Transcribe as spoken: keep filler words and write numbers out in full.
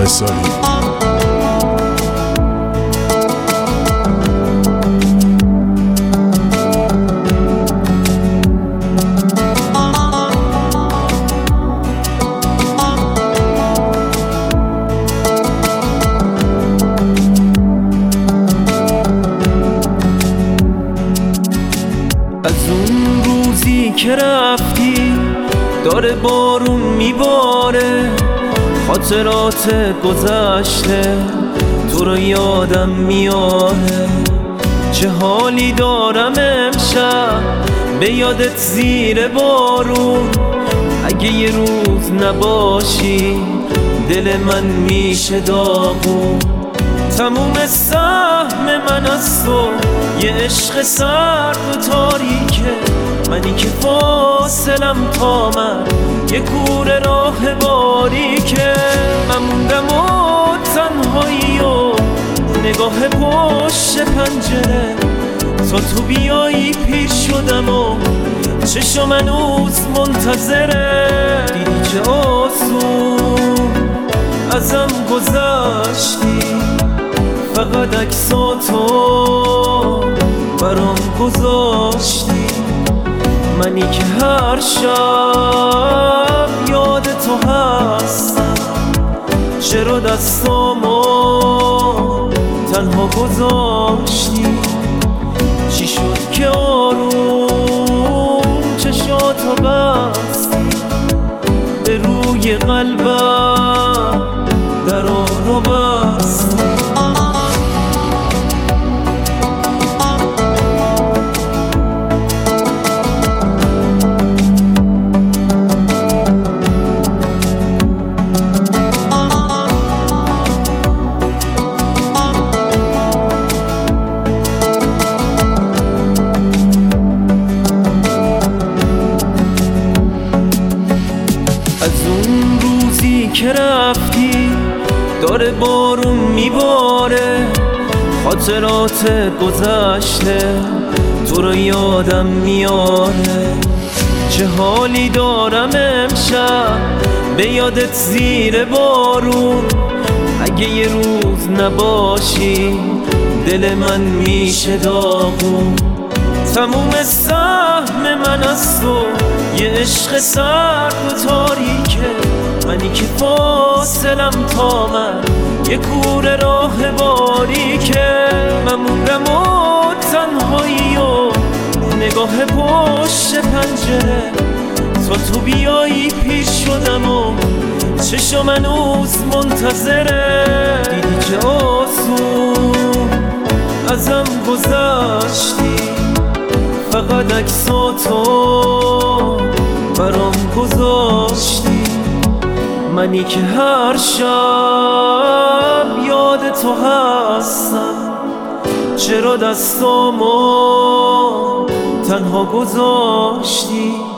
حصاری. از اون روزی که رفتی داره بارون میباره، خاطرات گذشته تو رو یادم میاره. چه حالی دارم امشب به یادت زیر بارون. اگه یه روز نباشی دل من میشه داغون. تموم سهم من از تو یه عشق سرد و تاریکه، منی که فاصلم تا من یه کوره راه باریکه. من موندم و تنهایی و نگاه پشت پنجره، تا تو بیایی پیر شدم و چشم هنوز منتظره. دیدی چه آسون ازم گذشتی، فقط عکساتو برام گذاشتی. منی که هر شب یاد تو هستم، چرا دستامو تنها گذاشتی؟ چی شد که آروم چشاتو بستی، به روی قلبم درا رو بستی. از اون روزی که رفتی داره بارون میباره، خاطرات گذشته تو رو یادم میاره. چه حالی دارم امشب به یادت زیر بارون. اگه یه روز نباشی دل من میشه داغون. تموم سهم من از تو یه عشق سرد و تاریکه، منی که فاصلم تا من یه کوره راه باریکه. من موندم و تنهایی و نگاه پشت پنجره، تا تو بیایی پیر شدم و چشم هنوز منتظره. دیدی چه آسون ازم گذشتی، فقط عکساتو برام گذاشتی. منی که هر شب یاد تو هستم، چرا دستامو تنها گذاشتی؟